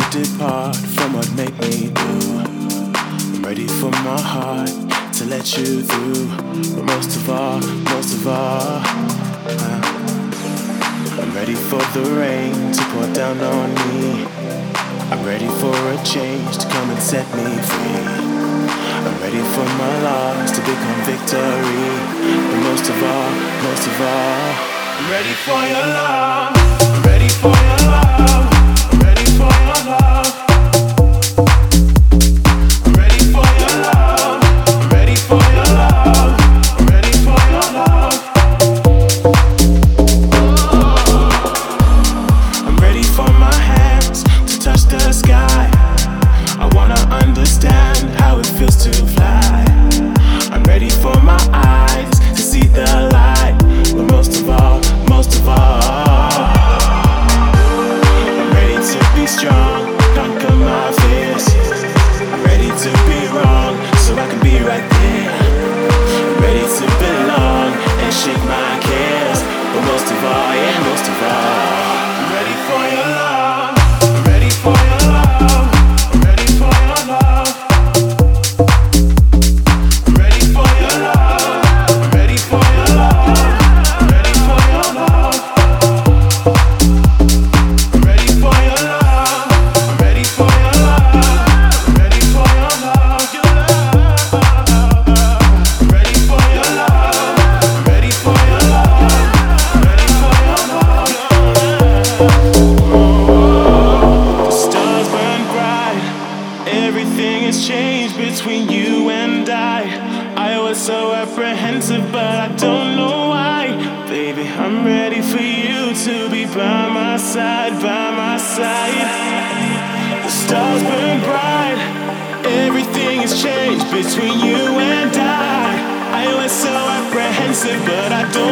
depart from what make me do. I'm ready for my heart to let you through. But most of all, I'm ready for the rain to pour down on me. I'm ready for a change to come and set me free. I'm ready for my loss to become victory. But most of all, I'm ready for your love. I'm ready for your love. I'm ready for your love. I'm ready for your love. I'm ready for your love. I'm ready for your love. I'm ready for my hands to touch the sky. I wanna understand how it feels to fly. I'm ready for my eyes to see the light. But most of all, I'm ready to be strong, conquer my fears. I'm ready to be wrong, so I can be right there. I'm ready to belong and shake my cares. But most of all, I'm ready for your love. I'm ready for your love. I'm ready for your love. I'm ready for your love. I'm ready for your love. I'm ready for your love. I'm ready for your love. I'm ready for your love. I'm ready for your love. I'm ready for your love. I'm ready for your love. I'm ready for your love. The stars burn bright. Everything has changed between you and I was so apprehensive, but I don't know why. Baby, I'm ready for you to be by my side, by my side. The stars burn bright. Everything has changed between you and I was so apprehensive, but I don't